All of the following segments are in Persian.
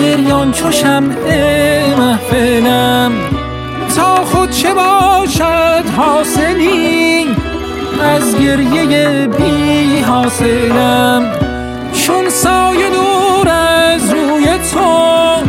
گریان چو شمع محفلم، تا خود چه باشد حاصلی از گریه بی حاصلم. چون سایه دور از روی تو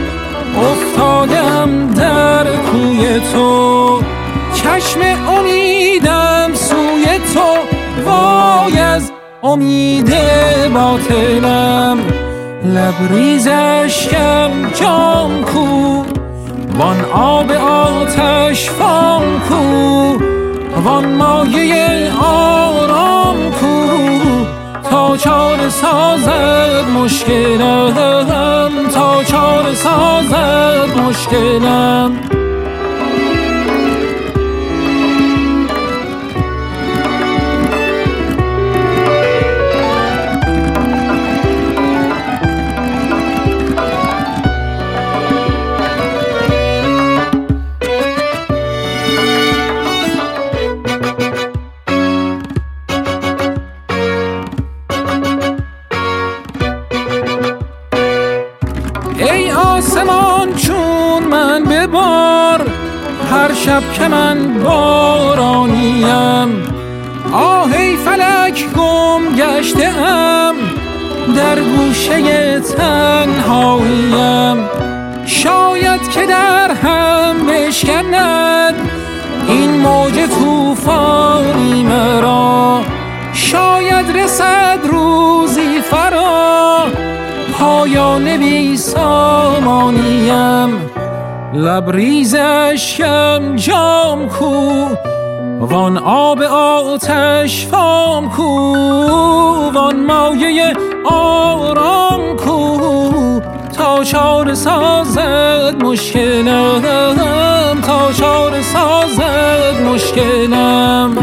افتادم در کوی تو، چشم امیدم سوی تو وای از امید باطلم. لبریز اشکم جام کو، وان آب آتش فام کو، وان مایه آرام کو، تا چاره سازد مشکلم، تا چاره سازد مشکلم. ای آسمان چون من ببار، هر شب که من بارانیم. آه ای فلک گم گشته ام، در گوشه تنهاییم. شاید که در هم بشکند این موج طوفانی مرا، شاید رسد روزی فرا پایان بی سامانیم. لبریز اشکم جام کو، وان آب آتش فام کو، وان مایه آرام کو، تا چاره سازد مشکلم، تا چاره سازد مشکلم.